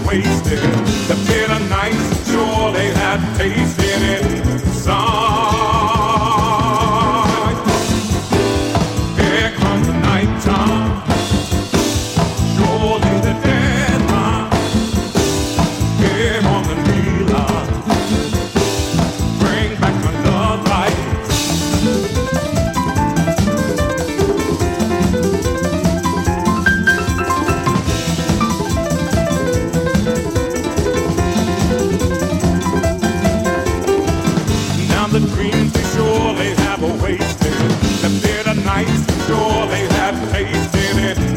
wasted. The bitter nights surely had tasted inside. Here comes the nighttime. Surely the deadline. Here on the neon. Bring back my love light. The dreams we surely have wasted. The bitter nights surely have tasted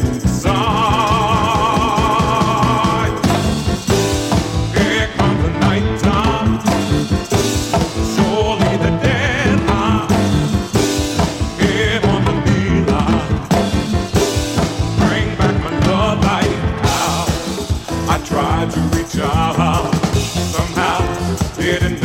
inside. Here comes the nighttime. Surely the deadline. Here on the beeline. Bring back my love light out. I tried to reach out. Somehow didn't